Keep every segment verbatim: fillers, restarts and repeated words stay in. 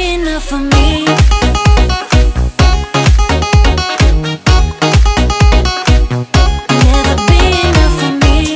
be enough for me. Never be enough for me.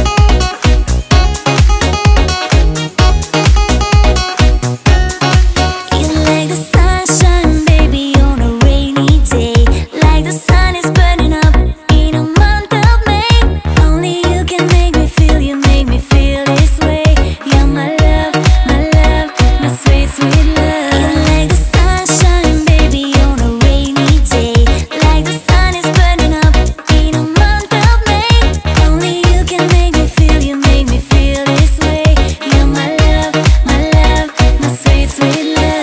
You're like the sunshine, baby, on a rainy day. Like the sun is burning up in a month of May. Only you can make me feel, you make me feel this way. You're my love, my love, my sweet, sweet love. You're like the sunshine, baby, on a rainy day. Like the sun is burning up in a month of May. Only you can make me feel, you make me feel this way. You're my love, my love, my sweet, sweet love.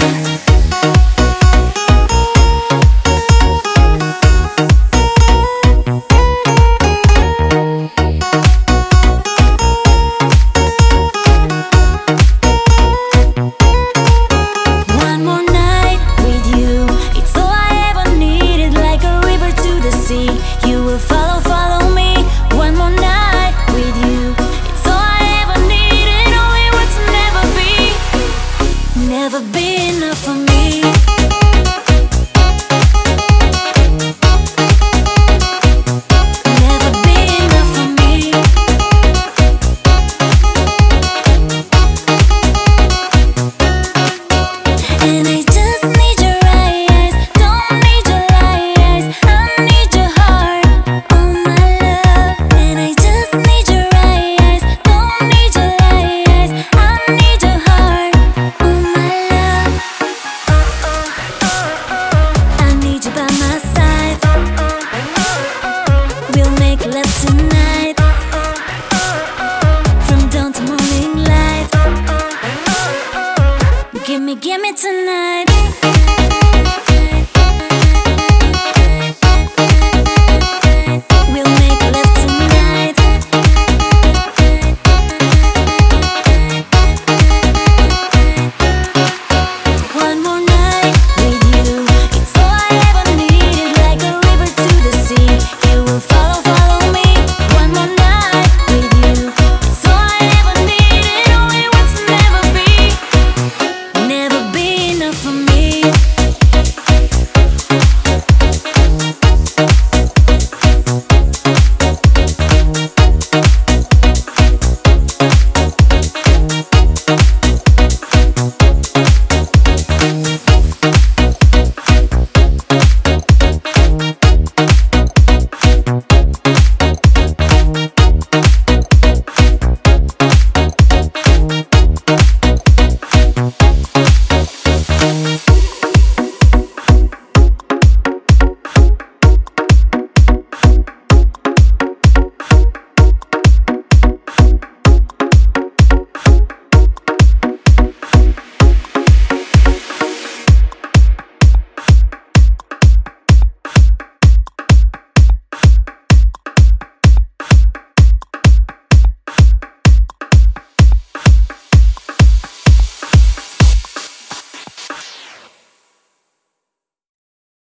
One more night with you, it's all I ever needed. Like a river to the sea, you will follow, follow me. One more night with you, it's all I ever needed. Only words will never be, never be enough for me. Never be enough for me. And I just need your eyes, don't need your lies. I need your heart, oh my love. And I just need your eyes, don't need your lies. I need your heart, oh my love. I need you by my side. We'll make love tonight, from dawn to morning light. Give me, give me tonight.